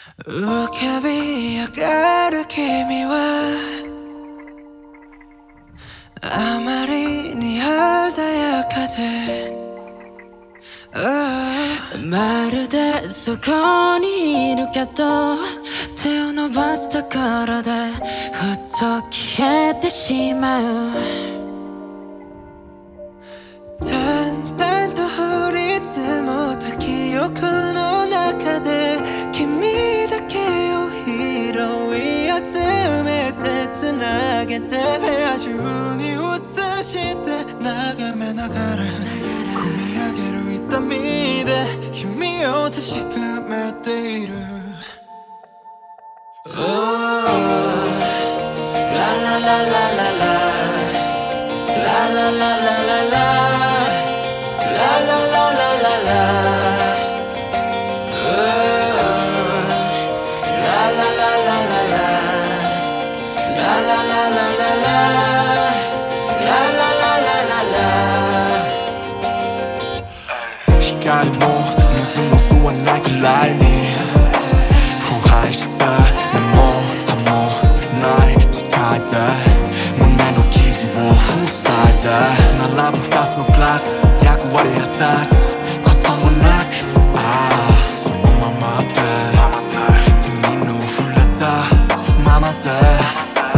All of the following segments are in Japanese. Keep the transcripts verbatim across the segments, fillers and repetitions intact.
浮かび上がる君はあまりに鮮やかで、oh、まるでそこにいるけど手を伸ばすところでふっと消えてしまう。淡々と降り積もった記憶の中で君だけを拾い集めてつなげて部屋中に映して眺めながら込み上げる痛みで君を確かめている。 Oh、 ララララララララララララ光も水も吸わないくらいに腐敗した根も葉もない世界で胸の傷を塞いで並ぶ二つのグラス役割果たすこともなく、ああそのままで君の触れたままで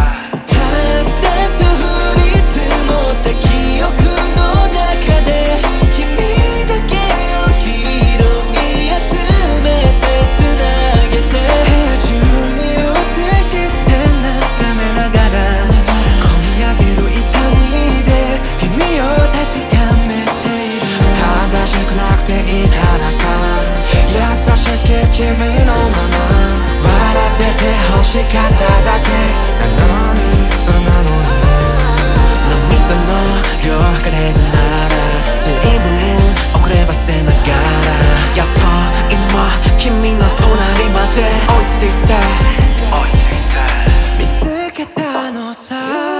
君のまま笑ってて欲しかっただけなのにそうなのに涙の量測れるなら随分遅ればせながらやっと今君の隣まで追いついて見つけたのさ。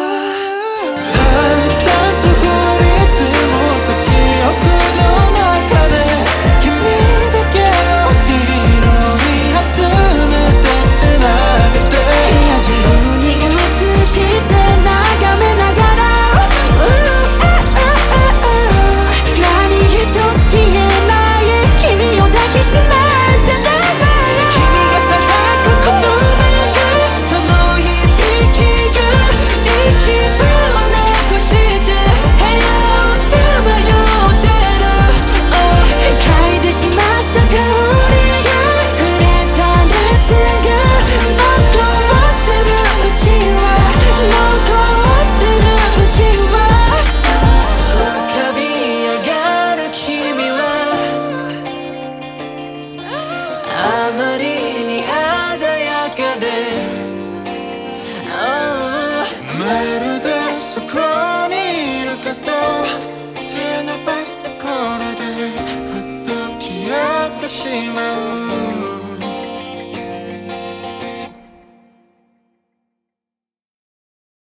あまりに鮮やかで、oh、まるでそこにいるけど手伸ばすところでふっと消えてしまう。